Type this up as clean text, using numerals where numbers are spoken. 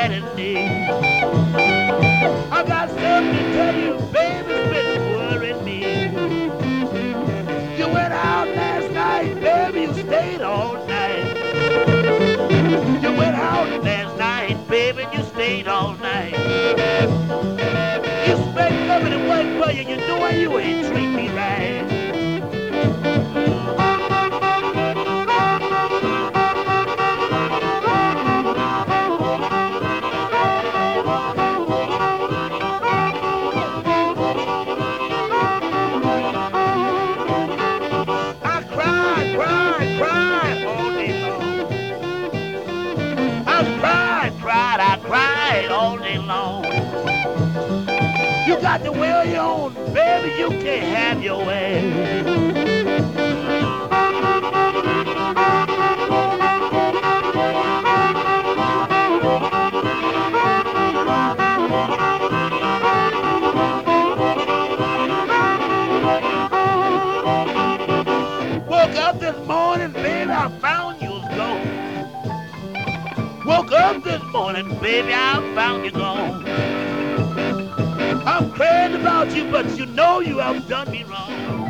night and day. I got something to tell you, baby, it's been worrying me. You went out last night, baby, you stayed all night. You went out last night, baby, you stayed all night. You spent coming to work for you, you know why you ain't treat me right. I cried, cried, cried all day long. I cried all day long. You got to wear your own, baby, you can't have your way. Woke up this morning, baby, I found you was gone. Woke up this morning, baby, I found you gone. I'm crazy about you, but you know you have done me wrong.